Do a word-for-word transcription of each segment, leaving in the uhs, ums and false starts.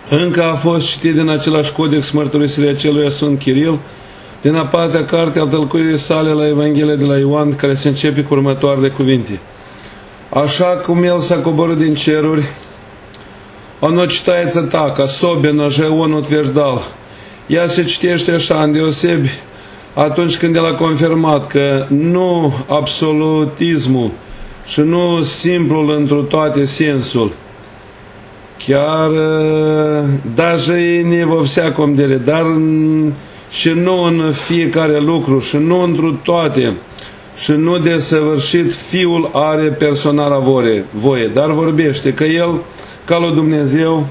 Încă a fost citit din același codex mărturisirea celui Sfânt Chiril, din a patra carte al tălcuirii sale la Evanghelia de la Ioan, care se începe cu următoarele cuvinte. Așa cum El s-a coborât din ceruri, ono citается так, особенно же Он утверждал. Ea se citește așa, îndeosebi, atunci când El a confirmat că nu absolutismul și nu simplul întru toate sensul, chiar даже не во всяком деле, dar și nu în fiecare lucru, și nu întru toate, și nu desăvârșit, Fiul are personala voie, voie, dar vorbește că El, ca lui Dumnezeu,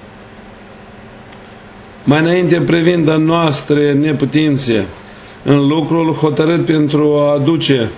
mai înainte privind a noastre neputințe, în lucrul hotărât pentru a aduce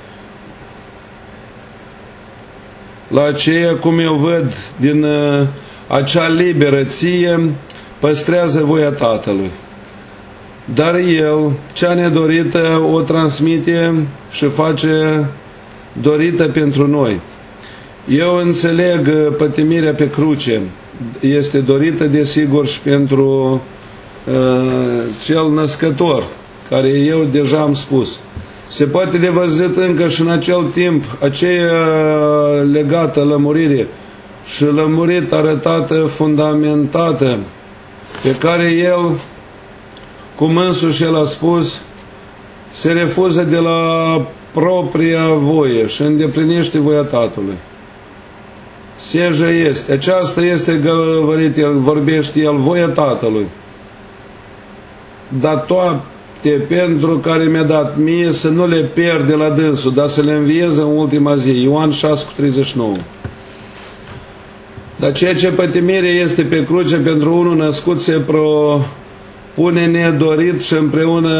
la aceea, cum eu văd, din uh, acea liberă ție, păstrează voia Tatălui. Dar El, cea nedorită, o transmite și face dorită pentru noi. Eu înțeleg pătimirea pe cruce. Este dorită, desigur, și pentru uh, cel născător, care eu deja am spus. Se poate de văzut încă și în acel timp aceea legată lămurire și lămurit arătată, fundamentată, pe care El, cum însuși El a spus, se refuză de la propria voie și îndeplinește voia Tatălui. Seja este. Aceasta este găvărit, El vorbește El, voia Tatălui. Dar toate pentru care mi-a dat mie să nu le pierde la dânsul, dar să le învieze în ultima zi. Ioan șase cu treizeci și nouă. Dar ceea ce pătimire este pe cruce pentru unul născut se propune nedorit și împreună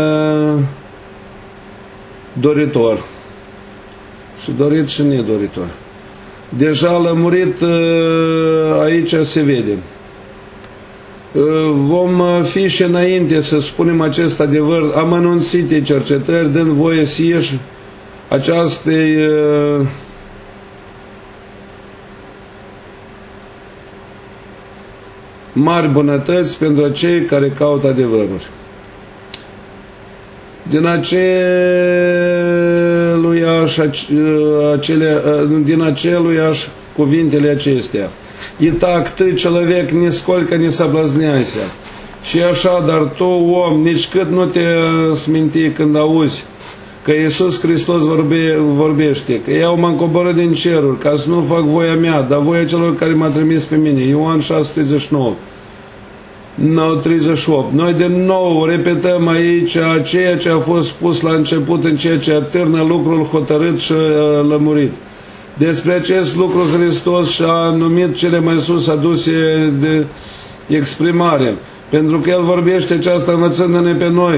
doritor. Și dorit și nedoritor. Deja lămurit aici se vede. Vom fi și înainte să spunem acest adevăr amănunțite cercetări, dând voie să ieși acestei mari bunătăți pentru cei care caută adevăruri. Din aceluiași, acele, din aceluiași cuvintele acestea. Итак, ты, человек, нисколько не соблазняйся. Și așa, dar tu, om, nici cât nu te sminti când auzi că Iisus Hristos vorbe, vorbește, că eu m-am coborât din ceruri ca să nu fac voia mea, dar voia celor care m-a trimis pe mine. Ioan șase treizeci și nouă. treizeci și opt. Noi de nou repetăm aici ceea ce a fost spus la început în ceea ce atârnă lucrul hotărât și lămurit. Despre acest lucru Hristos și-a numit cele mai sus aduse de exprimare, pentru că El vorbește aceasta învățându-ne pe noi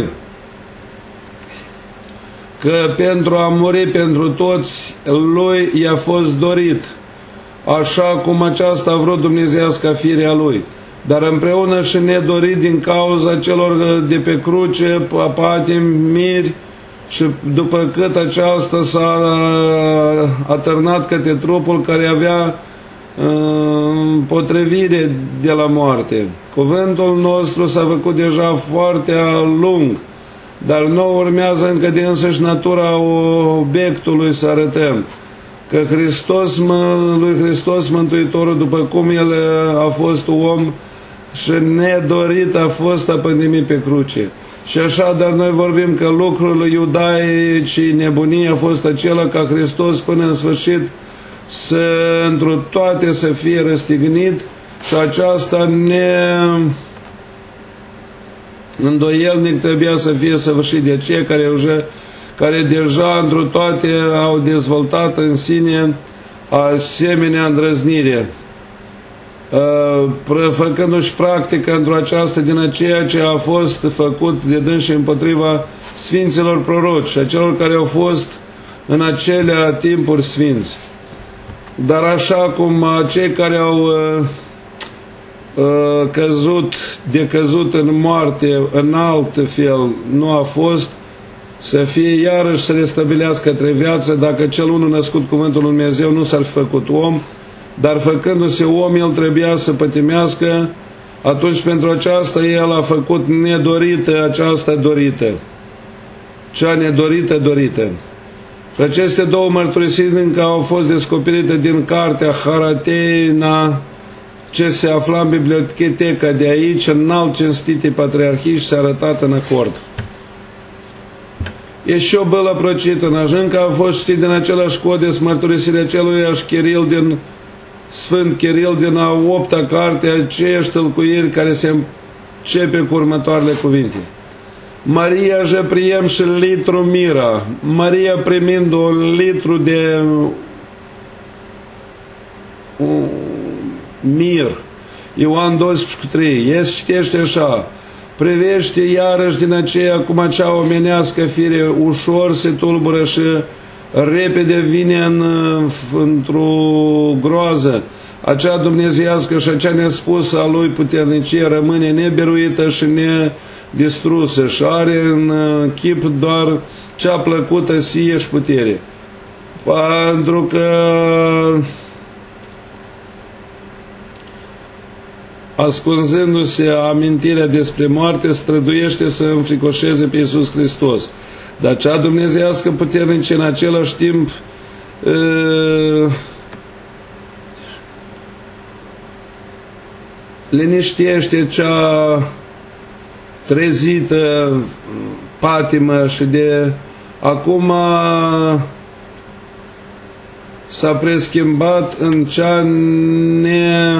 că pentru a muri pentru toți Lui i-a fost dorit, așa cum aceasta a vrut dumnezeiasca firea Lui, dar împreună și nedorit din cauza celor de pe cruce, patimiri, și după cât aceasta s-a atârnat către trupul care avea împotrivire de la moarte. Cuvântul nostru s-a făcut deja foarte lung, dar nu urmează încă de însăși natura obiectului să arătăm că Hristos, lui Hristos Mântuitorul, după cum El a fost om și nedorit a fost apăndimit pe cruce. Și așa, dar noi vorbim că lucrul iudaicii nebunii a fost acela ca Hristos până în sfârșit să întru toate să fie răstignit și aceasta ne îndoielnic trebuia să fie săvârșit de cei care, care deja întru toate au dezvoltat în sine asemenea îndrăznire, făcându-și practică într-o aceasta din aceea ce a fost făcut de dânsi împotriva sfinților proroci și a celor care au fost în acelea timpuri sfinți. Dar așa cum cei care au uh, uh, căzut, decăzut în moarte, în alt fel nu a fost, să fie iarăși să restabilească către viață, dacă cel unul născut cuvântul lui Dumnezeu nu s-ar fi făcut om, dar făcându-se om, el trebuia să pătimească atunci pentru aceasta El a făcut nedorită aceasta dorită. Cea nedorită dorită. Și aceste două mărturisiri încă au fost descoperite din cartea Harateina, ce se afla în biblioteca de aici, înalt cinstite patriarhii, și s-a arătat în acord. E și o bălă procită, în ajung că a fost știt din același codes mărturisirea celuiași Chiril din Sfânt Chiril din a opta carte, aceeași tălcuiri care se începe cu următoarele cuvinte. Maria je priem și litru mira, Maria primind un litru de uh, mir. Ioan doisprezece trei. El citește așa: privește iarăși din aceea cum acea omenească fire ușor se tulbură și repede vine în, într-o groază. Acea dumnezeiască și acea nespusă a lui puternicie rămâne nebiruită și nedistrusă și are în chip doar cea plăcută sie și putere. Pentru că ascunzându-se amintirea despre moarte, străduiește să înfricoșeze pe Iisus Hristos. Dar cea dumnezeiască puternice în același timp uh, liniștește cea trezită patimă și de acum s-a preschimbat în cea ne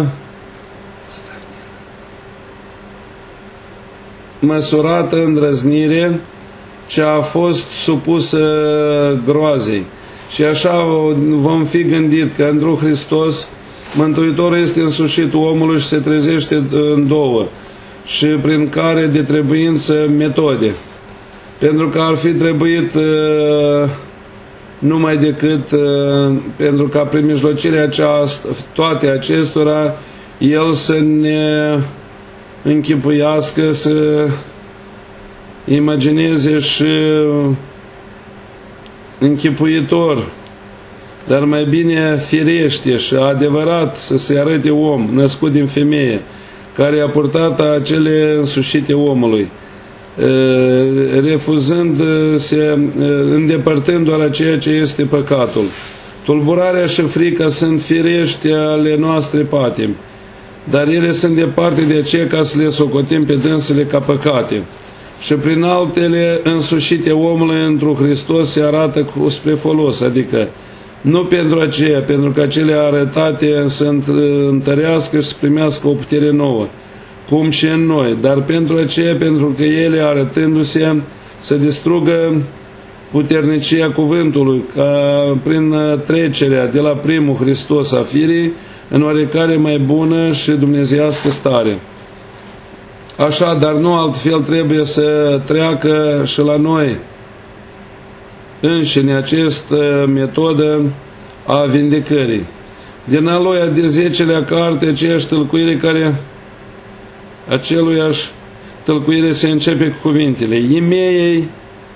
măsurată îndrăznire ce a fost supusă groazei. Și așa vom fi gândit că într-un Hristos Mântuitorul este însușitul omului și se trezește în două, și prin care de trebuință metode. Pentru că ar fi trebuit uh, numai decât uh, pentru ca prin mijlocirea aceasta, toate acestora, El să ne închipuiască, să imagineze și închipuitor, dar mai bine firește și adevărat să se arăte om, născut din femeie, care a purtat acele însușite omului, refuzând-se, îndepărtând doar ceea ce este păcatul. Tulburarea și frica sunt firește ale noastre patimi, dar ele sunt departe de aceea ca să le socotim pe dânsele ca păcate. Și prin altele însușite omului într-un Hristos se arată cu spre folos, adică nu pentru aceea, pentru că acele arătate să întărească și să primească o putere nouă, cum și în noi, dar pentru aceea, pentru că ele, arătându-se, să distrugă puternicia cuvântului, ca prin trecerea de la primul Hristos a firii în oarecare mai bună și dumnezeiască stare. Așa, dar nu altfel trebuie să treacă și la noi înșine această metodă a vindecării. Din a lui de zecelea carte, aceeași tălcuire care aceluiași tălcuire se începe cu cuvintele: Imeiei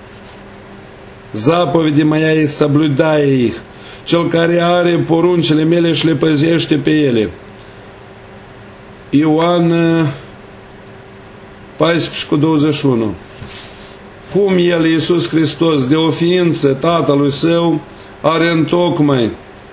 zapovedi maiei sabludai, cel care are poruncile mele și le păzește pe ele. Ioan paisprezece cu douăzeci și unu. Cum El, Iisus Hristos, de o ființă Tatălui Său, are întocmai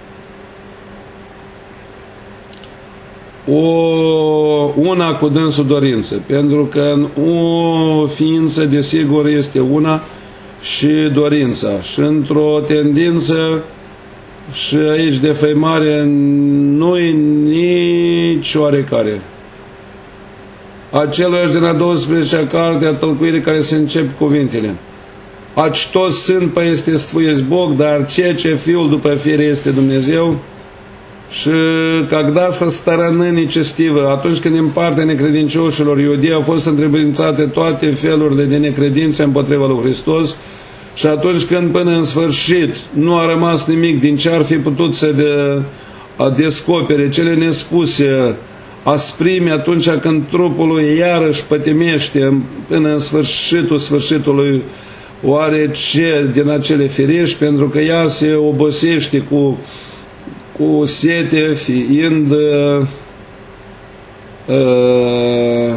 o, una cu dânsul dorință, pentru că o ființă, desigur, este una și dorința. Și într-o tendință, și aici de făimare, nu-i nici oarecare. Aceluiași din a douăsprezecea carte a tălcuirii care se încep cuvintele: Aci toți sunt pe este stvuiesc Bog, dar ceea ce Fiul după fire este Dumnezeu. Și когда со стороны necinstivă, atunci când în partea necredincioșilor iudei au fost întrebuințate toate felurile de necredință împotriva lui Hristos, și atunci când până în sfârșit nu a rămas nimic din ce ar fi putut să de, a descopere cele nespuse asprime, atunci când trupul lui iarăși pătimește până în sfârșitul sfârșitului, oare ce din acele firești, pentru că ea se obosește cu, cu sete, fiind uh,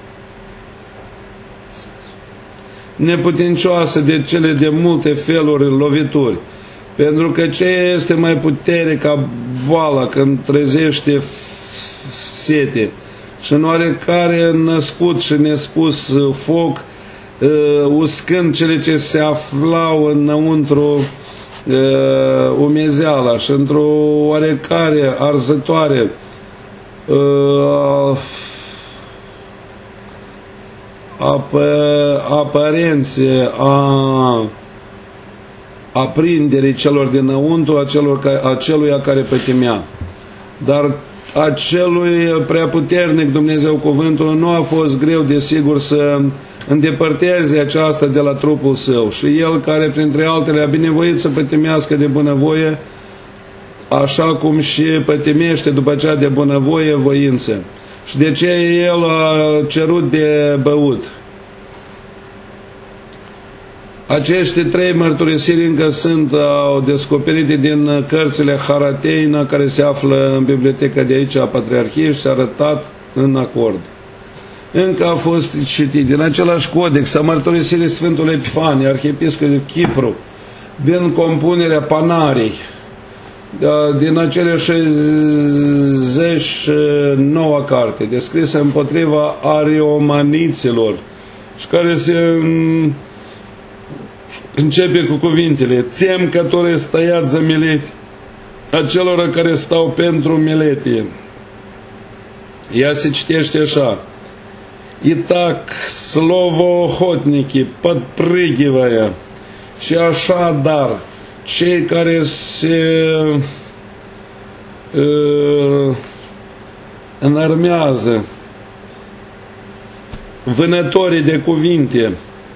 neputincioasă de cele de multe feluri lovituri. Pentru că ce este mai putere ca boala când trezește sete și în oarecare născut și nespus foc, uh, uscând cele ce se aflau înăuntru uh, umezeala și într-o oarecare arzătoare uh, apă, aparențe a aprinderii celor dinăuntru, acelor, aceluia care pătimea. Dar acelui preaputernic Dumnezeu cuvântul nu a fost greu, desigur, să îndepărteze aceasta de la trupul său. Și el, care printre altele a binevoit să pătimească de bunăvoie, așa cum și pătimește după cea de bunăvoie voință. Și de ce el a cerut de băut? Aceste trei mărturisiri încă sunt au descoperite din cărțile Harateina, care se află în biblioteca de aici a Patriarhiei și s-a arătat în acord. Încă a fost citit din același codex a mărturisirii Sfântului Epifanie, arhiepiscopul de Chipru, din compunerea Panarii, din acele șaizeci și nouă carte, descrisă împotriva ariomaniților și care se începe cu cuvintele: țem cătore stăiat za mileti, acelora care stau pentru miletie. Ea se citește așa: Итак, слово охотники, подпрыгивая, și așadar, cei care se uh, înarmează, vânătorii de cuvinte,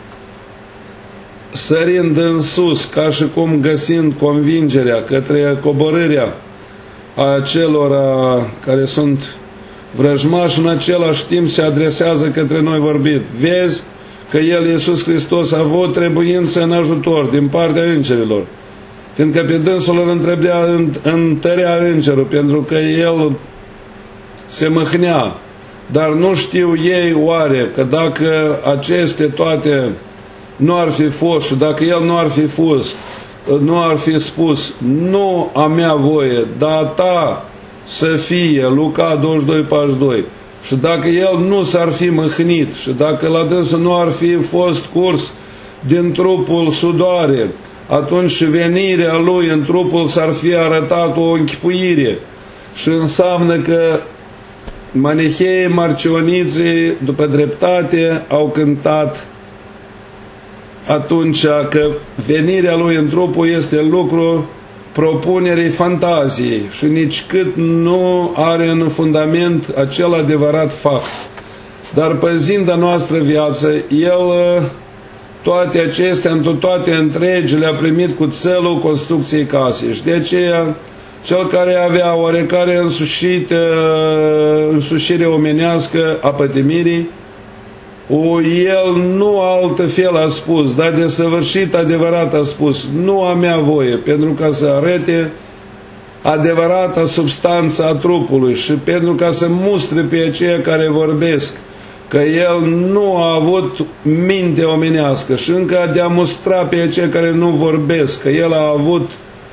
sărind în sus, ca și cum găsind convingerea către coborârea a celor care sunt vrăjmași, în același timp se adresează către noi vorbit. Vezi că El, Iisus Hristos, a avut trebuință în ajutor din partea îngerilor, fiindcă pe dânsul îl întrebea, întărea îngerul, pentru că El se mâhnea. Dar nu știu ei oare că dacă aceste toate nu ar fi fost și dacă El nu ar fi fost, nu ar fi spus: nu a mea voie, dar a ta să fie, Luca douăzeci și doi patruzeci și doi, și dacă El nu s-ar fi mâhnit și dacă la dânsă nu ar fi fost curs din trupul sudoare, atunci venirea Lui în trupul s-ar fi arătat o închipuire. Și înseamnă că maniheii marcioniții, după dreptate, au cântat atunci că venirea Lui în trupul este lucru propunerii fantaziei și nici cât nu are în fundament acel adevărat fapt. Dar păzind a noastră viață, El toate acestea, întru toate întregi, le-a primit cu țelul construcției casei. Și de aceea, cel care avea oarecare însușit, însușire omenească a pătimirii, o, el nu altfel a spus, dar de săvârșit adevărat a spus: nu a mea voie, pentru ca să arate adevărata substanță a trupului și pentru ca să mustre pe aceia care vorbesc că el nu a avut minte omenească și încă de a mustra pe aceia care nu vorbesc că el a avut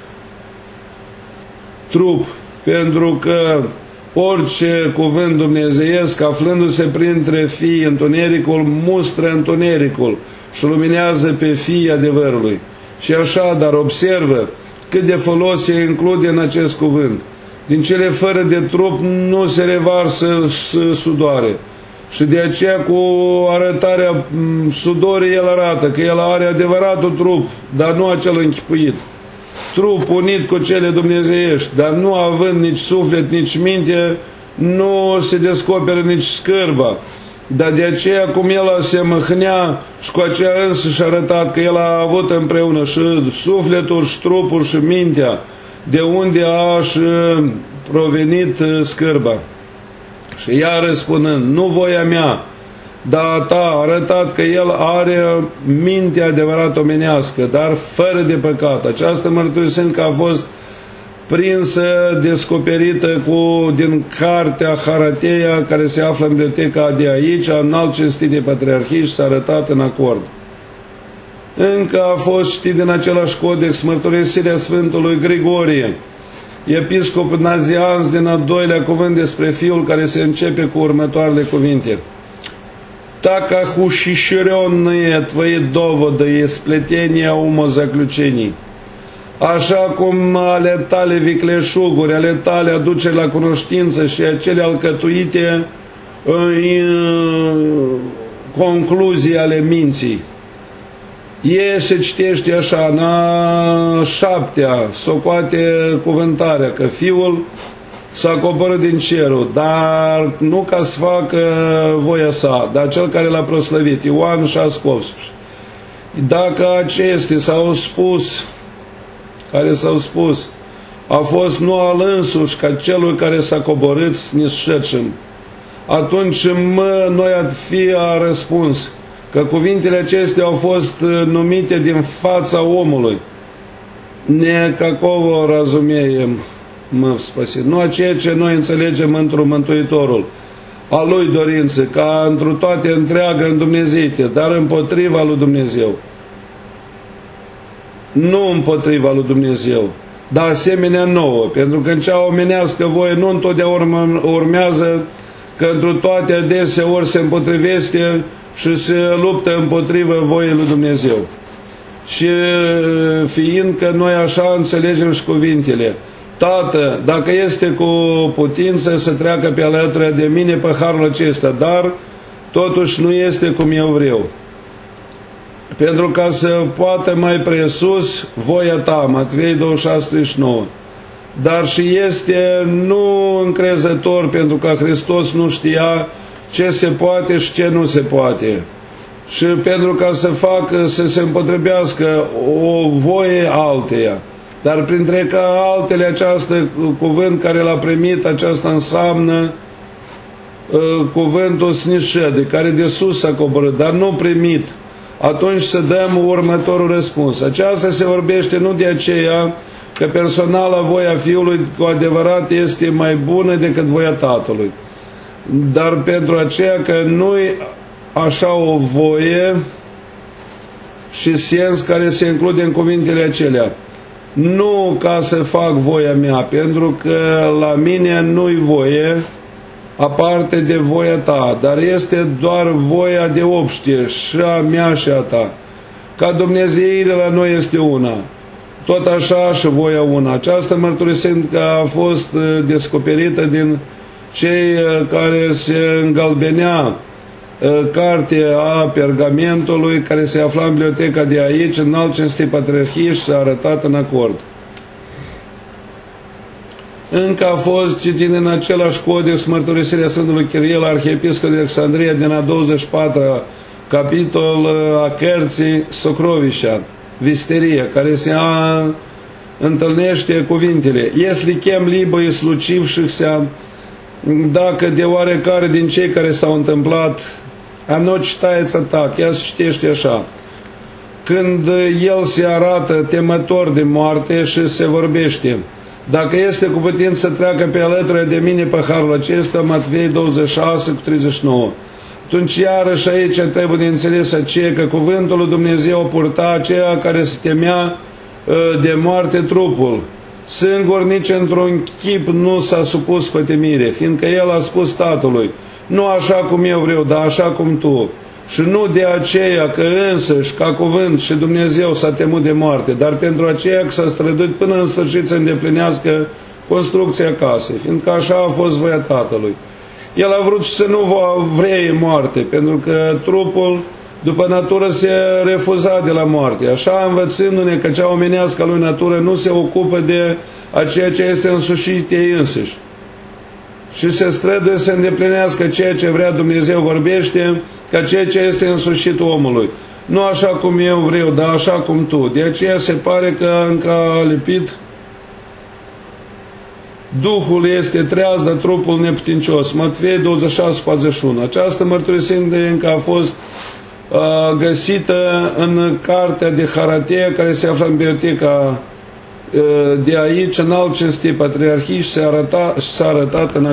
trup, pentru că orice cuvânt dumnezeiesc, aflându-se printre fii întunericul, mustră întunericul și luminează pe fii adevărului. Și așa, dar observă cât de folos se include în acest cuvânt. Din cele fără de trup nu se revarsă sudoare. Și de aceea cu arătarea sudorii el arată că el are adevăratul trup, dar nu acel închipuit. Trup unit cu cele dumnezeiești, dar nu având nici suflet, nici minte, nu se descoperă nici scârba. Dar de aceea cum el se mâhnea și cu aceea însă și-a arătat că el a avut împreună și sufletul și trupul și mintea, de unde a și provenit scârba. Și ea răspunând: nu voia mea, dar a ta, a arătat că el are mintea adevărat omenească, dar fără de păcat. Această mărturisire că a fost prinsă, descoperită cu, din cartea Harateia, care se află în biblioteca de aici, înalt cinstit de patriarhii, și s-a arătat în acord. Încă a fost citit din același codex mărturisirea Sfântului Grigorie, episcop nazianz, din al doilea cuvânt despre Fiul, care se începe cu următoarele cuvinte. Така ухищренные твои доводы и сплетения умозаключений, așa cum ale tale vicleșuguri, ale tale aduceri la cunoștință și acele alcătuite în concluzii ale minții. E se citește așa, în a șaptea, socoate cuvântarea, că Fiul s-a coborât din cerul, dar nu ca să facă voia sa, dar cel care l-a proslăvit, Ioan șase optsprezece. Dacă acestea s-au spus, care s-au spus, a fost nu al însuși ca celui care s-a coborât snișecem, atunci mă, noi ar fi a răspuns că cuvintele acestea au fost numite din fața omului. Necacovo razumeiem, mă spăsit. Nu a ceea ce noi înțelegem într-un Mântuitorul, a lui dorință, ca într-o toate întreagă în Dumnezeite, dar împotriva lui Dumnezeu. Nu împotriva lui Dumnezeu, dar asemenea nouă, pentru că în cea omenească voie nu întotdeauna urmează, că într-o toate adesea ori se împotrivește și se luptă împotriva voiei lui Dumnezeu. Și fiindcă noi așa înțelegem și cuvintele, Tată, dacă este cu putință să treacă pe alături de mine păharul acesta, dar totuși nu este cum eu vreau. Pentru ca să poată mai presus voia ta, Matei douăzeci și șase treizeci și nouă. Dar și este nu încrezător, pentru că Hristos nu știa ce se poate și ce nu se poate. Și pentru ca să facă, să se împotrivească o voie alteia. Dar printre că altele această cuvânt care l-a primit, aceasta înseamnă uh, cuvântul snișede, care de sus s-a coborât, dar nu primit. Atunci să dăm următorul răspuns. Aceasta se vorbește nu de aceea că personala voia Fiului cu adevărat este mai bună decât voia Tatălui, dar pentru aceea că nu-i așa o voie și sens care se include în cuvintele acelea. Nu ca să fac voia mea, pentru că la mine nu-i voie aparte de voia ta, dar este doar voia de obște, și a mea și a ta. Ca Dumnezeirea la noi este una, tot așa și voia una. Această mărturisind că a fost descoperită din cei care se îngalbenea cartea a pergamentului care se afla în biblioteca de aici, în alt cinstit patriarhie, și s-a arătat în acord. Încă a fost citit în același codex mărturisirea Sfântului Chiriel, arhiepiscop de Alexandria, din a douăzeci și patra capitol a cărții Socrovișa, Visteria, care se a, întâlnește cuvintele: Если chem libă e slucivșihся, dacă de oarecare din cei care s-au întâmplat, оно читается так, ea se citește așa: când el se arată temător de moarte și se vorbește, dacă este cu putință să treacă pe alături de mine păharul acesta, Matei douăzeci și șase cu treizeci și nouă. Atunci iarăși aici trebuie de înțeles aceea că cuvântul lui Dumnezeu purta aceea care se temea de moarte trupul. Singur nici într-un chip nu s-a supus pătimire, fiindcă el a spus Tatălui: nu așa cum eu vreau, dar așa cum tu. Și nu de aceea că însăși, ca cuvânt și Dumnezeu s-a temut de moarte, dar pentru aceea că s-a străduit până în sfârșit să îndeplinească construcția casei, fiindcă așa a fost voia Tatălui. El a vrut să nu vrei moarte, pentru că trupul după natură se refuza de la moarte. Așa învățându-ne că cea omenească a lui natură nu se ocupă de a ceea ce este însușit ei însuși și se străduie să îndeplinească ceea ce vrea Dumnezeu, vorbește ca ceea ce este însușit omului. Nu așa cum eu vreau, dar așa cum tu. De aceea se pare că încă a lipit Duhul este treaz, dar trupul neputincios. Matei douăzeci și șase patruzeci și unu. Această mărturisire încă a fost uh, găsită în cartea de Haratea care se află în biblioteca de aici în alt cinstit patriarhii și s-a arătat, și s-a arătat în